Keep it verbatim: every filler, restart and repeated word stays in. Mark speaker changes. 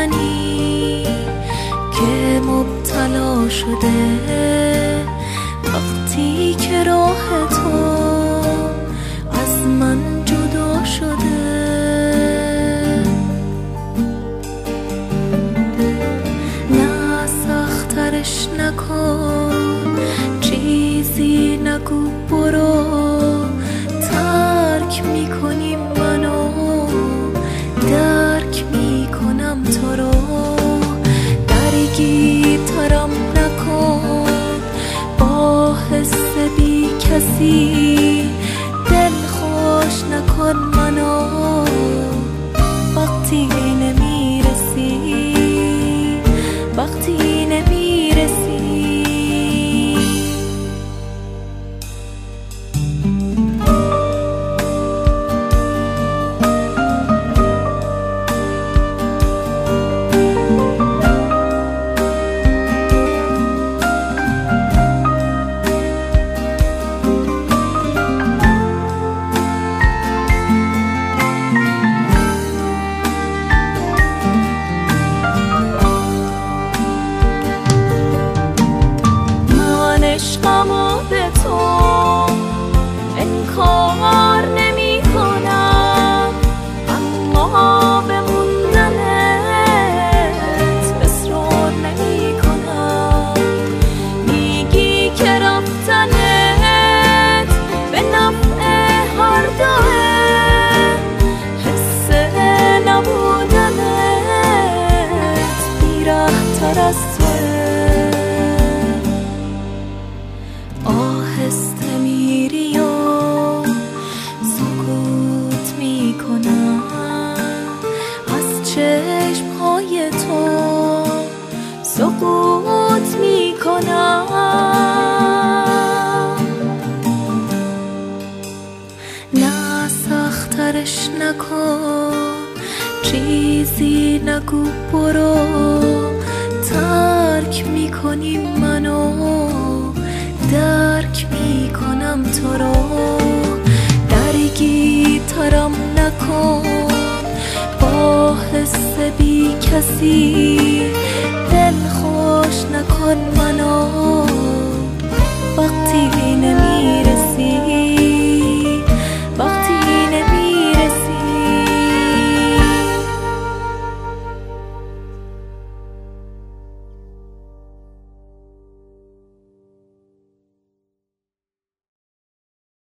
Speaker 1: منی که مبتلا شده وقتی که راه تو از من جدا شده. نه سخترش نکن، چیزی نگو، برو ترک میکنی منو، درک میکنم تو رو. درگیرترم نکن با حس بی کسی، دل خوش نکن منو وقتی نمیرسی، وقتی نمیرسی. عشقمو به تو انکار نمی کنم، اما به موندنت اصرار نمی کنم. میگی که رفتنت به نفع هر دوه، حس نبودنت بی‌رحم‌تر از توه. آهسته میری و سکوت میکنم، از چشمهای تو سکوت میکنم. نه سخترش نکن، چیزی نگو، برو ترک میکنی منو، درک میکنم تو رو. درگیرترم نکن با حس بی کسی، دل خوش نکن منو وقتی نمیرسی.